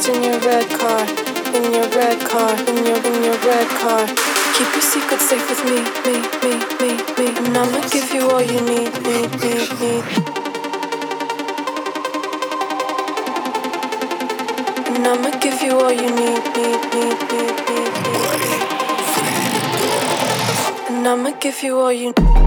fast in your red car, in your red car, in your red car. Keep your secrets safe with me, me. And I'ma give you all you need. And I'ma give you all you need. And I'ma give you all you need.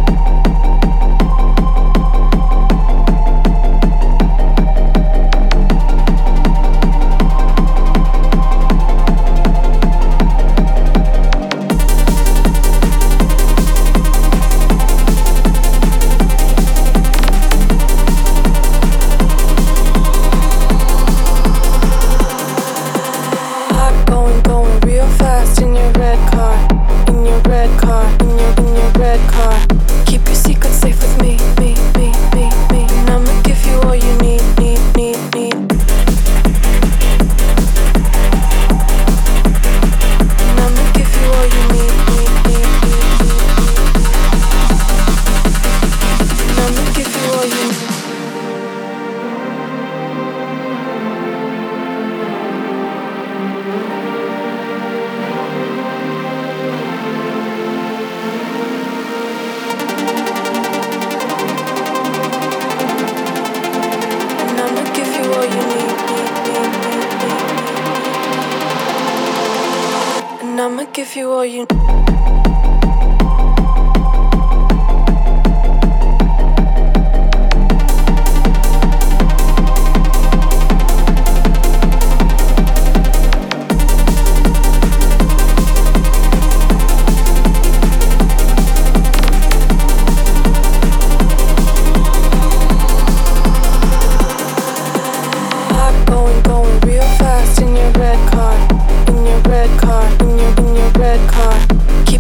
I'ma give you all you going real fast in your red car, in your red car, in your red car. Keep